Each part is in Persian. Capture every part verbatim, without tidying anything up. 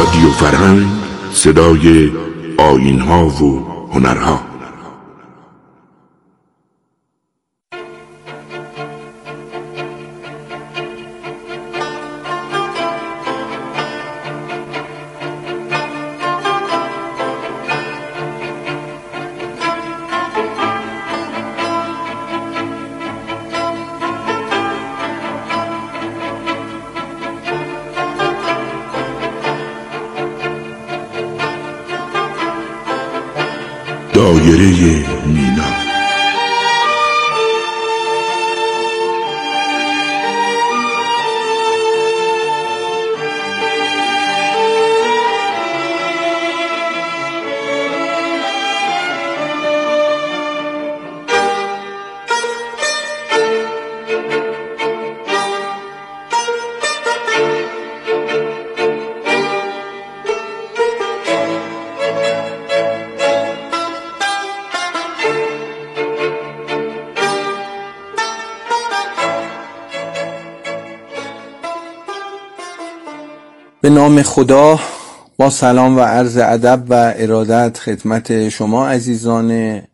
رادیو فرهنگ، صدای آیین‌ها و هنرها. دایره مینا. به نام خدا، با سلام و عرض ادب و ارادت خدمت شما عزیزان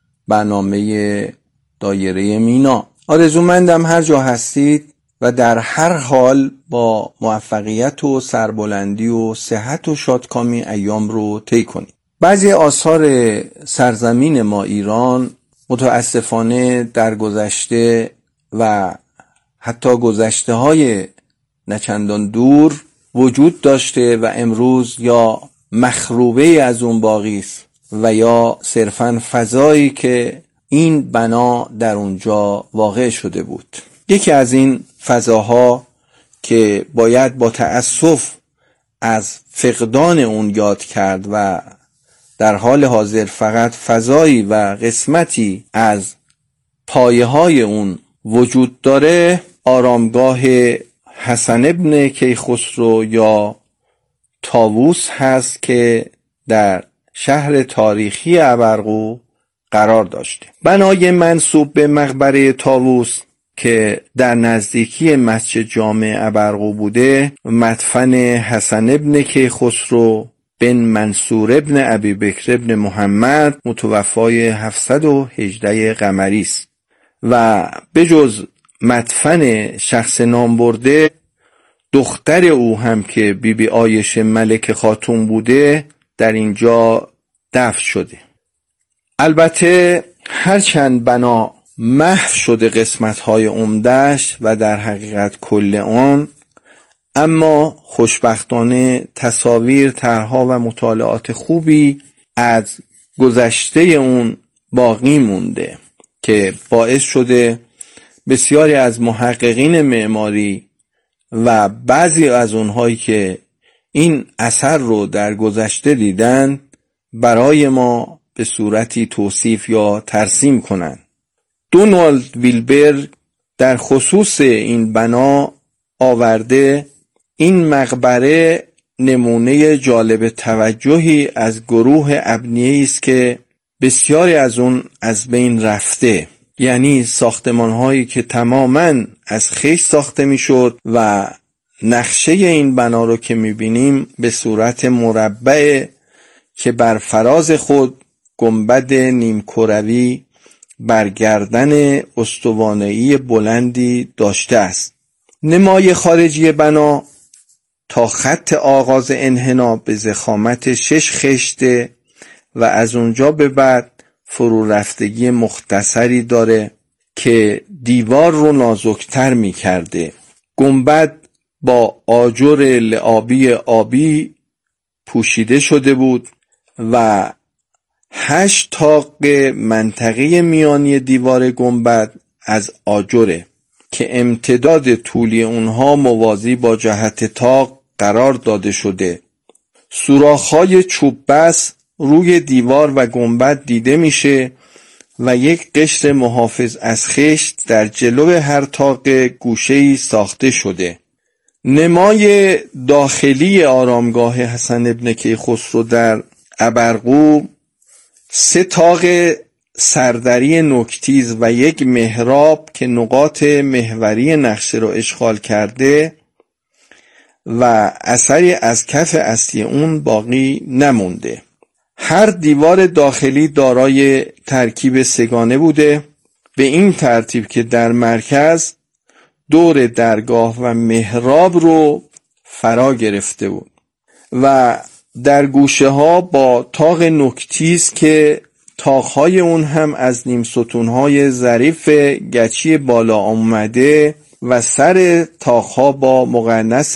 برنامه دایره مینا. آرزومندم هر جا هستید و در هر حال با موفقیت و سربلندی و صحت و شادکامی ایام رو طی کنید. بعضی آثار سرزمین ما ایران متاسفانه در گذشته و حتی گذشته های نچندان دور وجود داشته و امروز یا مخروبه از اون باقی است و یا صرفاً فضایی که این بنا در اونجا واقع شده بود. یکی از این فضاها که باید با تأسف از فقدان اون یاد کرد و در حال حاضر فقط فضایی و قسمتی از پایه های اون وجود داره، آرامگاه حسن ابن کیخسرو یا طاووس هست که در شهر تاریخی ابرقو قرار داشته. بنای منسوب به مقبره طاووس که در نزدیکی مسجد جامع ابرقو بوده، مدفن حسن ابن کیخسرو بن منصور ابن ابی بکر ابن محمد متوفای هفتصد و هجده قمری است و بجز مدفن شخص نام برده، دختر او هم که بی بی عایشه ملک خاتون بوده در اینجا دفن شده. البته هرچند بنا محو شده قسمت‌های عمده‌اش و در حقیقت کل آن، اما خوشبختانه تصاویر، طرح‌ها و مطالعات خوبی از گذشته اون باقی مونده که باعث شده بسیاری از محققین معماری و بعضی از اونهایی که این اثر رو در گذشته دیدن برای ما به صورتی توصیف یا ترسیم کنن. دونالد ویلبر در خصوص این بنا آورده این مقبره نمونه جالب توجهی از گروه ابنیه‌ای است که بسیاری از اون از بین رفته، یعنی ساختمان هایی که تماماً از خشت ساخته می شد و نقشه این بنا رو که می بینیم به صورت مربع که بر فراز خود گنبد نیمکروی بر گردن استوانه‌ای بلندی داشته است. نمای خارجی بنا تا خط آغاز انحنا به ضخامت شش خشته و از اونجا به بعد فرو رفتگی مختصری داره که دیوار رو نازکتر می کرده. گنبد با آجر لعابی آبی پوشیده شده بود و هشت طاق منطقه میانی دیوار گنبد از آجره که امتداد طولی اونها موازی با جهت طاق قرار داده شده. سوراخ‌های چوب بس روی دیوار و گنبد دیده میشه و یک قشر محافظ از خشت در جلو هر طاق گوشه‌ای ساخته شده. نمای داخلی آرامگاه حسن ابن کیخسرو در ابرقو سه طاق سردری نوک‌تیز و یک محراب که نقاط محوری نقشه رو اشغال کرده و اثری از کف اصلی اون باقی نمونده. هر دیوار داخلی دارای ترکیب سه‌گانه بوده، به این ترتیب که در مرکز دور درگاه و محراب رو فرا گرفته بود و در گوشه ها با طاق نوک‌تیز که طاق‌های اون هم از نیم ستون‌های ظریف گچی بالا آمده و سر طاق‌ها با مقناس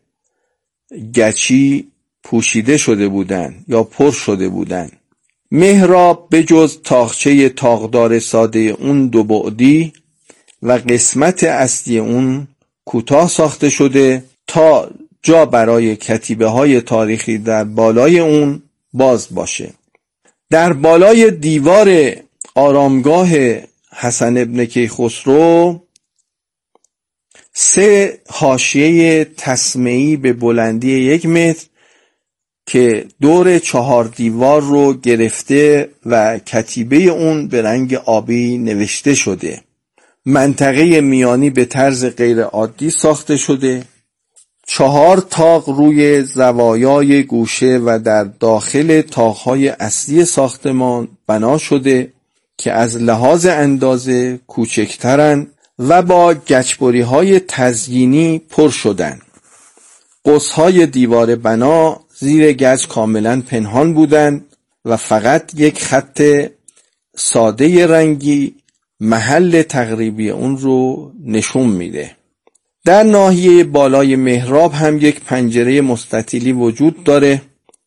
گچی پوشیده شده بودند یا پر شده بودند. محراب به جز طاقچه طاقدار ساده اون دو بعدی و قسمت اصلی اون کوتاه ساخته شده تا جا برای کتیبه های تاریخی در بالای اون باز باشه. در بالای دیوار آرامگاه حسن ابن کیخسرو سه حاشیه تسمیعی به بلندی یک متر که دور چهار دیوار رو گرفته و کتیبه اون به رنگ آبی نوشته شده. منطقه میانی به طرز غیر عادی ساخته شده. چهار طاق روی زوایای گوشه و در داخل طاقهای اصلی ساختمان بنا شده که از لحاظ اندازه کوچکترن و با گچبری های تزیینی پر شدن. قوس‌های دیوار بنا زیر گچ کاملا پنهان بودند و فقط یک خط ساده رنگی محل تقریبی اون رو نشون میده. در ناحیه بالای محراب هم یک پنجره مستطیلی وجود داره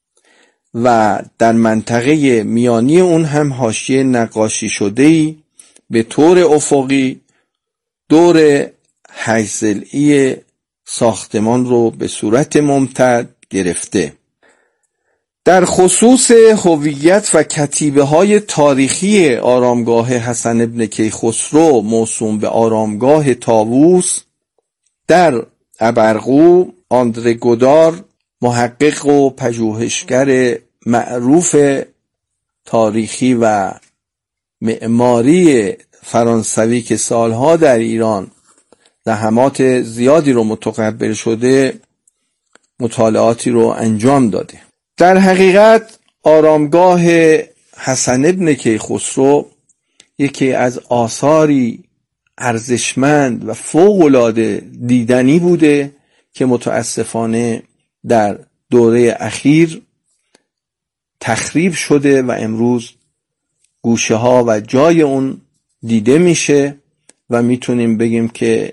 و در منطقه میانی اون هم حاشیه نقاشی شده‌ای به طور افقی دور هشت ضلعی ساختمان رو به صورت ممتد گرفته. در خصوص هویت و کتیبه های تاریخی آرامگاه حسن ابن کیخسرو موسوم به آرامگاه طاووس در ابرقو، آندره گودار محقق و پژوهشگر معروف تاریخی و معماری فرانسوی که سالها در ایران زحمات زیادی رو متقبل شده مطالعاتی رو انجام داده. در حقیقت آرامگاه حسن ابن کیخسرو یکی از آثاری ارزشمند و فوق‌العاده دیدنی بوده که متاسفانه در دوره اخیر تخریب شده و امروز گوشه ها و جای اون دیده میشه و میتونیم بگیم که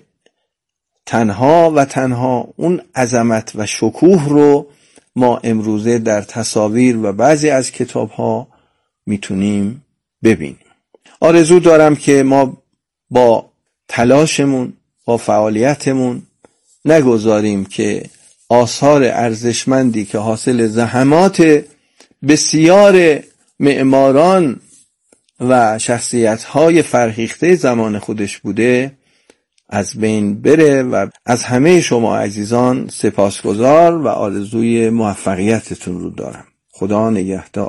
تنها و تنها اون عظمت و شکوه رو ما امروزه در تصاویر و بعضی از کتاب ها میتونیم ببینیم. آرزو دارم که ما با تلاشمون با فعالیتمون نگذاریم که آثار ارزشمندی که حاصل زحمات بسیار معماران و شخصیت‌های فرهیخته زمان خودش بوده از بین بره و از همه شما عزیزان سپاسگزار و آرزوی موفقیتتون رو دارم. خدا نگهدار.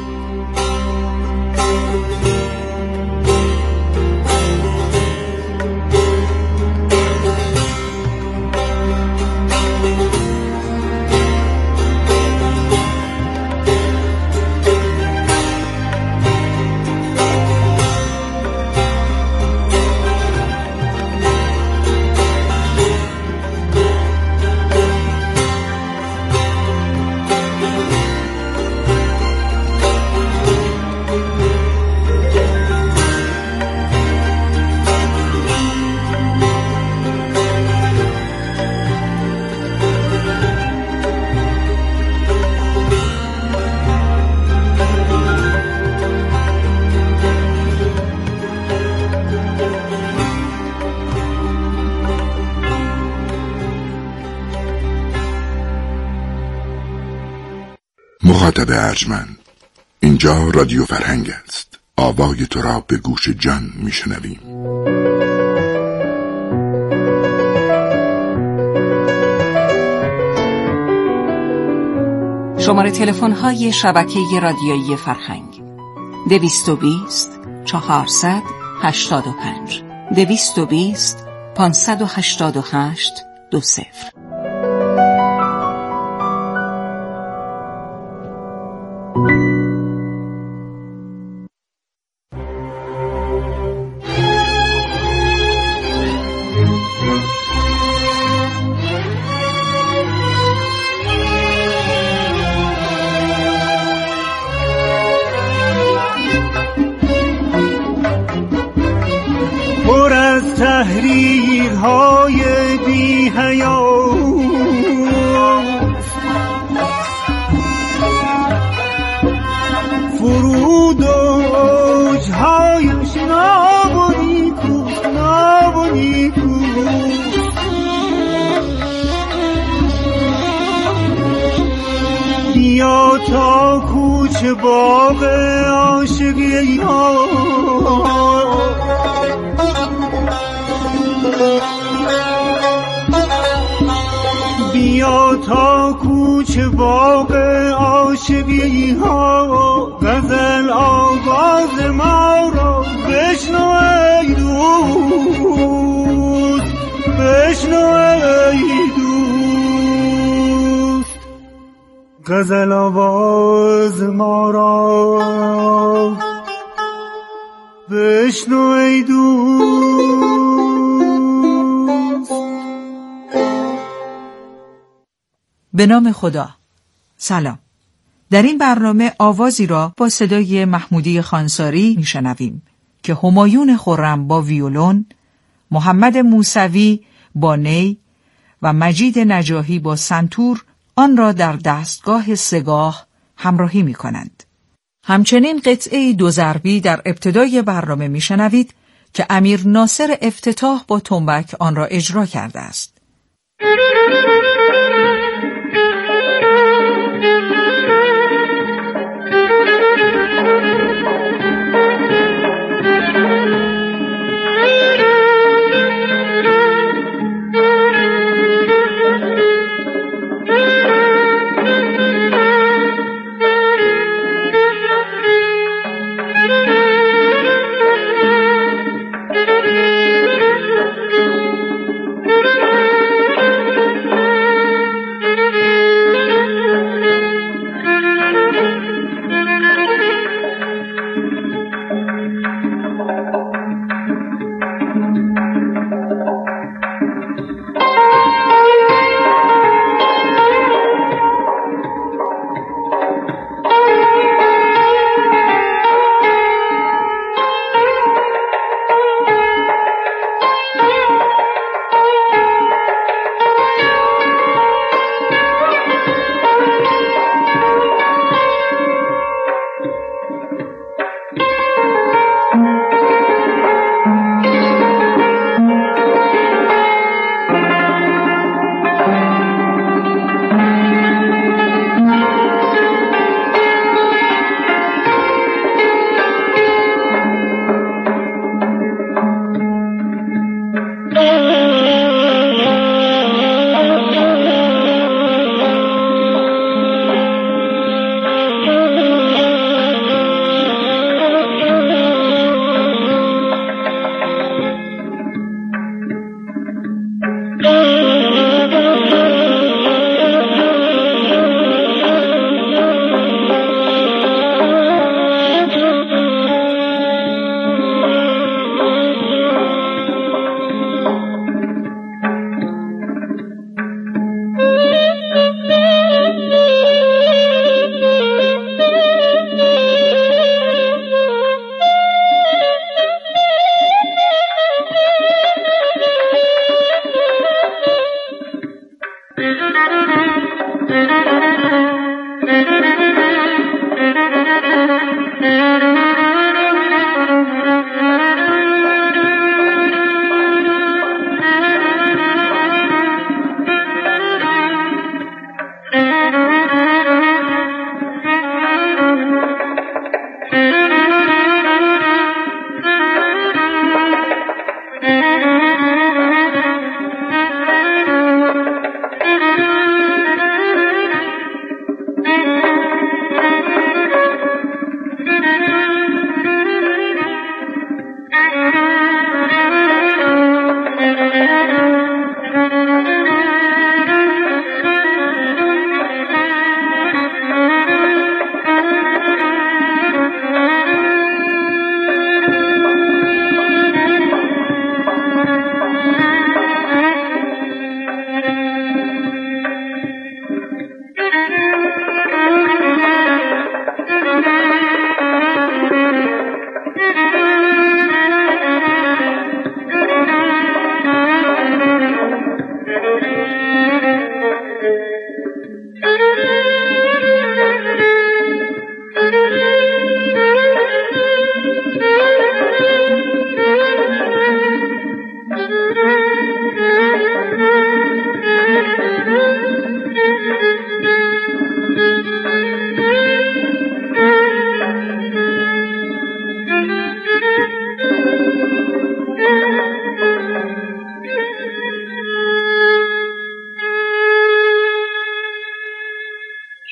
مخاطب ارجمند، اینجا رادیو فرهنگ است. آوای تو را به گوش جان میشنویم. شماره تلفن های شبکه رادیویی فرهنگ دویست و بیست چهارصد هشتاد و پنج دویست و بیست پانصد و هشتاد و هشت دو صفر. پر از تحریرهای بی حیات، فرود اوجهایش ناب و نیکوست، ناب و نیکوست. بیا تا کوچه باغ عاشقی ها، بیا تا کوچه باغ عاشقی ها، غزل آواز ما را بشنو ای دوست، بشنو ای دوست. غزل آواز ما را بشنو ای دوست. به نام خدا. سلام. در این برنامه آوازی را با صدای محمودی خانساری میشنویم که همایون خرم با ویولون، محمد موسوی با نی و مجید نجاحی با سنتور آن را در دستگاه سگاه همراهی می کنند. همچنین قطعه دو ضربی در ابتدای برنامه میشنوید که امیر ناصر افتتاح با تنبک آن را اجرا کرده است.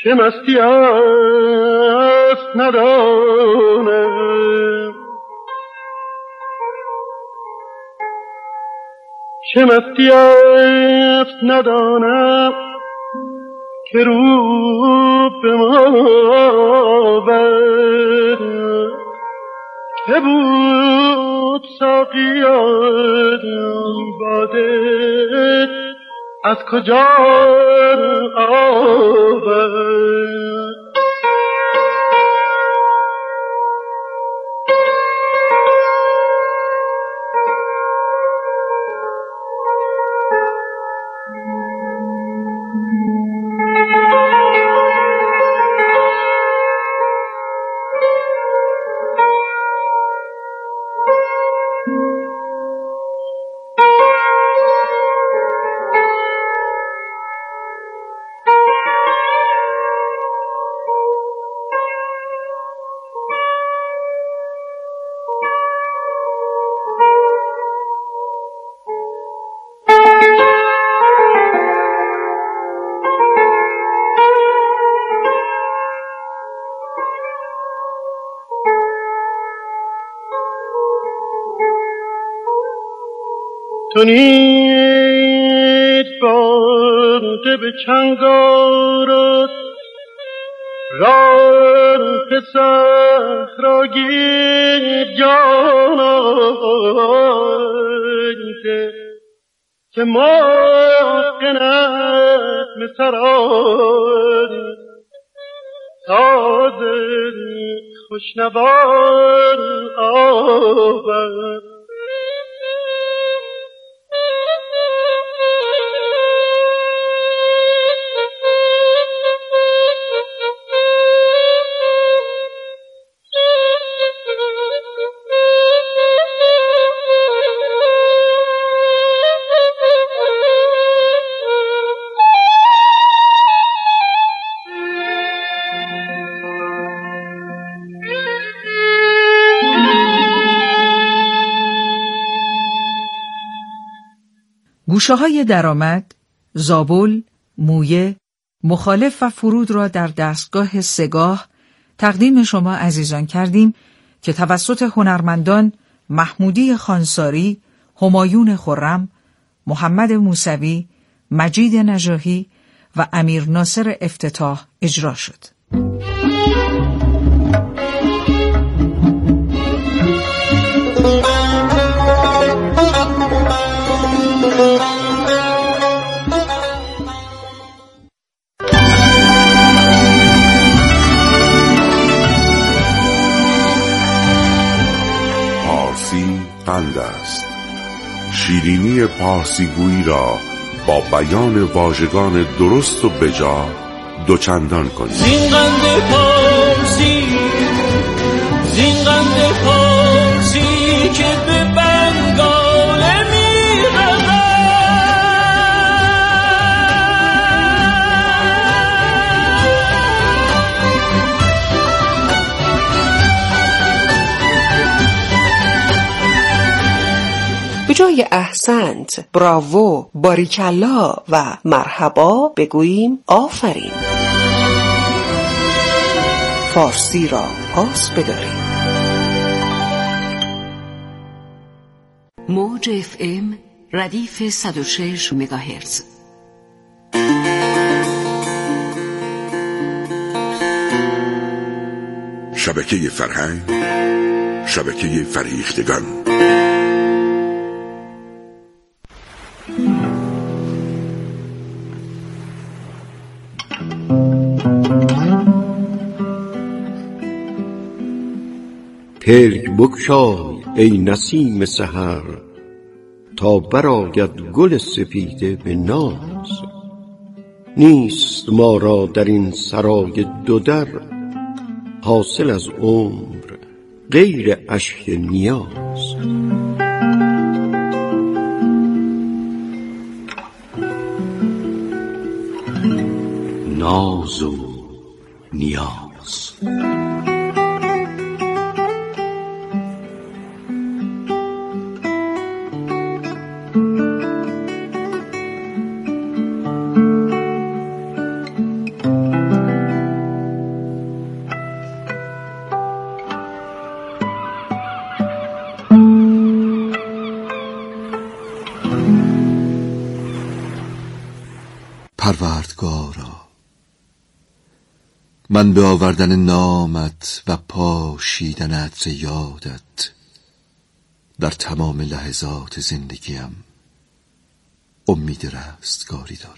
چه مستی است ندانم، چه مستی است ندانم که رو به ما بر که بود ساقیان باده از کجا آورد. تو نیز بانده به چنگ آرد، راه صحراگیر جانانده که مرغ نغمه سرای ساز خوشنوان آورد. گوشه های درآمد، زابل، مویه، مخالف و فرود را در دستگاه سگاه تقدیم شما عزیزان کردیم که توسط هنرمندان محمودی خانساری، همایون خرم، محمد موسوی، مجید نجاحی و امیر ناصر افتتاح اجرا شد. پارسی قند است. شیرینی پارسیگویی را با بیان واژگان درست و بجا دوچندان کنید. زین قند پارسی، زین قند پارسی که به بنگاله می رود. به جای احسنت، براوو، باریکلا و مرحبا بگوییم آفرین. فارسی را پاس بداریم. موج اف ام ردیف صد و شش مگاهرتز. شبکه فرهنگ، شبکه فریختگان. پلک بگشای ای نسیم سحر، تا برآید گل سپیده به ناز. نیست ما را در این سرای دو در، حاصل از عمر غیر اشک نیاز. ناز و نیاز. پروردگارا، من به آوردن نامت و پاشیدن عطر یادت در تمام لحظات زندگیم امید رستگاری دارم.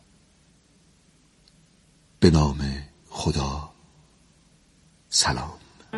به نام خدا، سلام.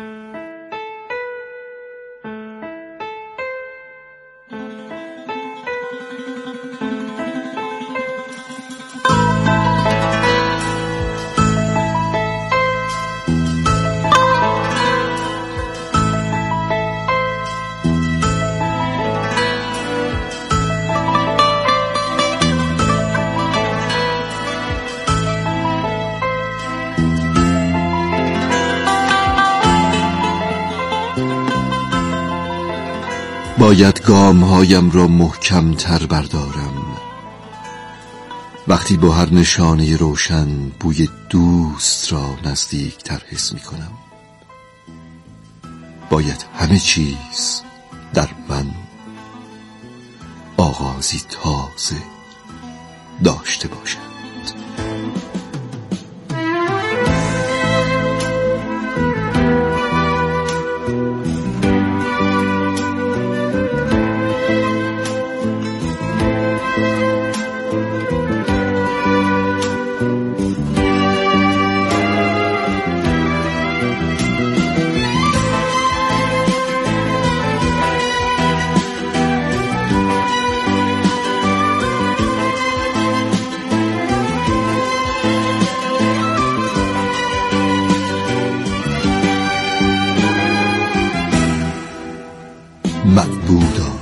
باید گامهایم را محکم تر بردارم وقتی با هر نشانه روشن بوی دوست را نزدیک تر حس می کنم. باید همه چیز در من آغازی تازه داشته باشد. معبودا،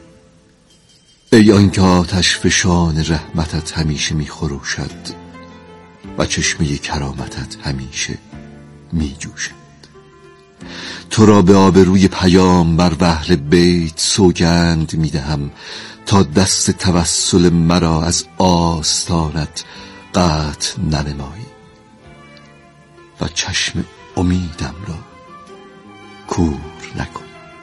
ای آنکه آتش فشان رحمتت همیشه می خروشد و چشمه کرامتت همیشه می جوشد، تو را به آبروی پیامبر و اهل بیت سوگند می دهم تا دست توسل مرا از آستانت قطع ننمایی و چشم امیدم را کور نکن.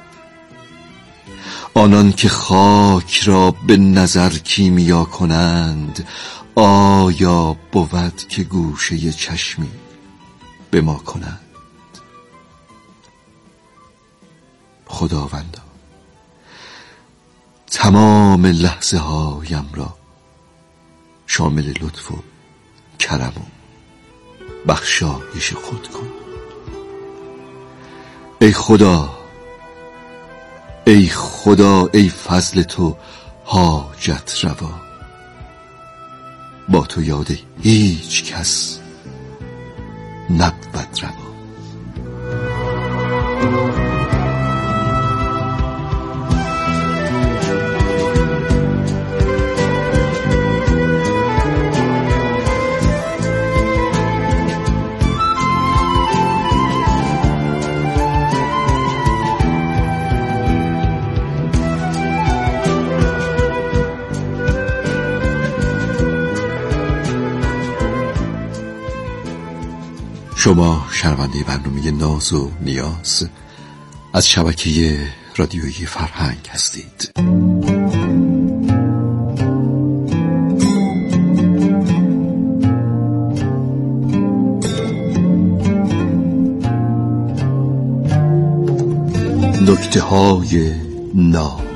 آنان که خاک را به نظر کیمیا کنند، آیا بود که گوشه چشمی به ما کنند؟ خداوندا، تمام لحظه هایم را شامل لطف و کرم و بخشایش خود کن. ای خدا، ای خدا، ای فضل تو حاجت روا، با تو یاد هیچ کس نبود روا. شما شنونده برنامه ناز و نیاز از شبکه رادیویی فرهنگ هستید. نکته های ناب.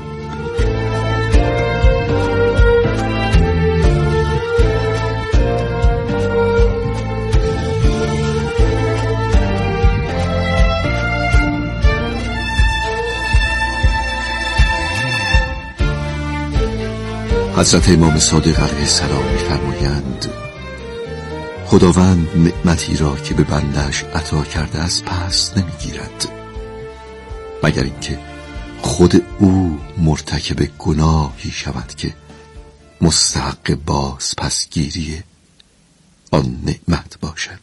حضرت امام صادق علیه السلام می‌فرمایند خداوند نعمتی را که به بنده‌اش عطا کرده از پس نمیگیرد مگر اینکه خود او مرتکب گناهی شود که مستحق باز پسگیری آن نعمت باشد.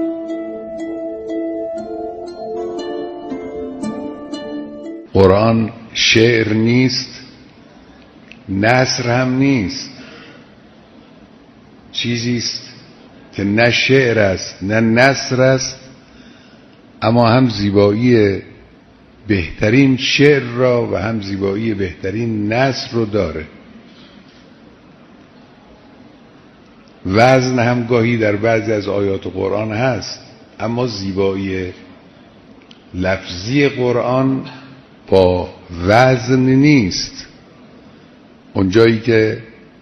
قرآن شعر نیست، نثر هم نیست، چیزی است که نه شعر است نه نثر است، اما هم زیبایی بهترین شعر را و هم زیبایی بهترین نثر رو داره. وزن هم گاهی در بعضی از آیات قرآن هست، اما زیبایی لفظی قرآن با وزن نیست. اونجایی که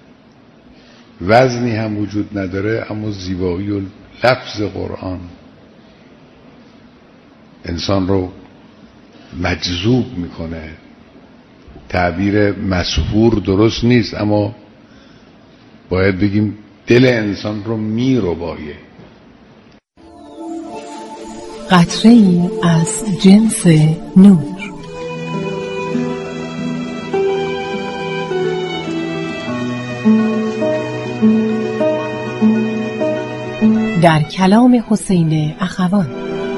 وزنی هم وجود نداره اما زیبایی و لفظ قرآن انسان رو مجذوب میکنه. تعبیر مسحور درست نیست، اما باید بگیم دل انسان رو میربایه. قطره‌ای از جنس نور. در کلام حسین اخوان.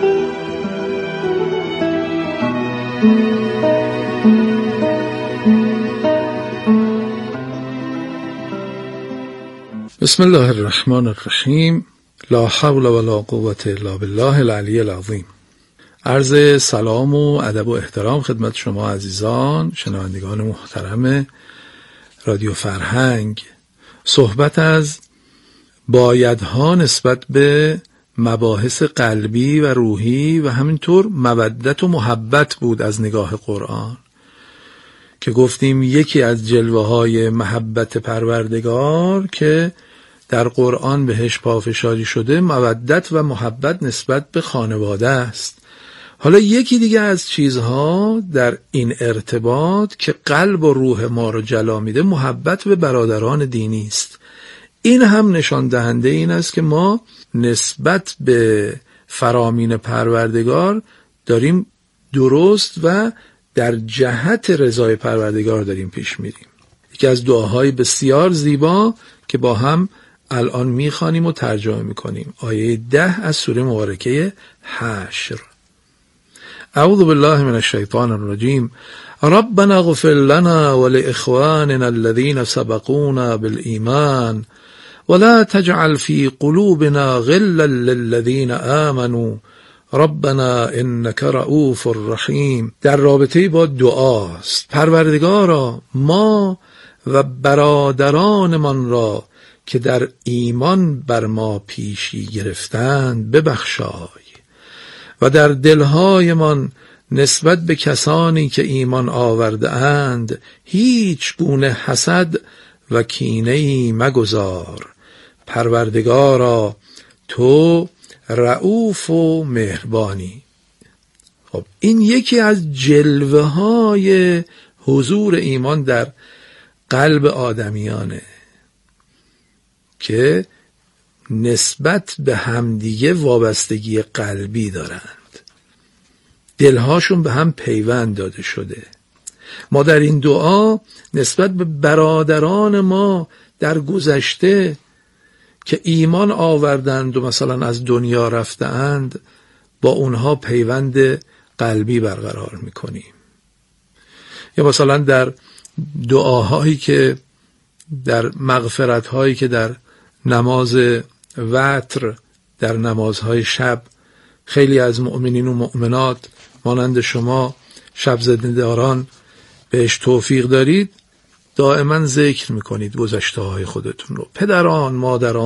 بسم الله الرحمن الرحیم. لا حول ولا قوة الا بالله العلی العظیم. عرض سلام و ادب و احترام خدمت شما عزیزان شنوندگان محترم رادیو فرهنگ. صحبت از بایدها نسبت به مباحث قلبی و روحی و همینطور مودت و محبت بود از نگاه قرآن، که گفتیم یکی از جلوه های محبت پروردگار که در قرآن بهش پافشاری شده مودت و محبت نسبت به خانواده است. حالا یکی دیگه از چیزها در این ارتباط که قلب و روح ما رو جلا میده محبت به برادران دینی است. این هم نشان دهنده این است که ما نسبت به فرامین پروردگار داریم درست و در جهت رضای پروردگار داریم پیش میریم. یکی از دعاهای بسیار زیبا که با هم الان میخوانیم و ترجمه میکنیم، آیه ده از سوره مبارکه حشر. اعوذ بالله من الشیطان الرجیم. ربنا اغفر لنا ولاخواننا الذين سبقونا بالایمان ولا تجعل في قلوبنا غلا للذين آمنوا ربنا انك رؤوف رحیم. در رابطه با دعاست. پروردگارا ما و برادرانمان را که در ایمان بر ما پیشی گرفتند ببخشای و در دلهایمان نسبت به کسانی که ایمان آورده اند هیچ گونه حسد و کینه‌ای مگذار. پروردگارا تو رؤوف و مهربانی. خب این یکی از جلوه های حضور ایمان در قلب آدمیانه که نسبت به همدیگه وابستگی قلبی دارند، دلهاشون به هم پیوند داده شده. ما در این دعا نسبت به برادران ما در گذشته که ایمان آوردند و مثلا از دنیا رفتند با اونها پیوند قلبی برقرار میکنیم. یا مثلا در دعاهایی که در مغفرت‌هایی که در نماز وتر، در نمازهای شب خیلی از مؤمنین و مؤمنات مانند شما شب زده‌داران بهش توفیق دارید، دائما ذکر میکنید گذشته های خودتون رو. پدران، مادران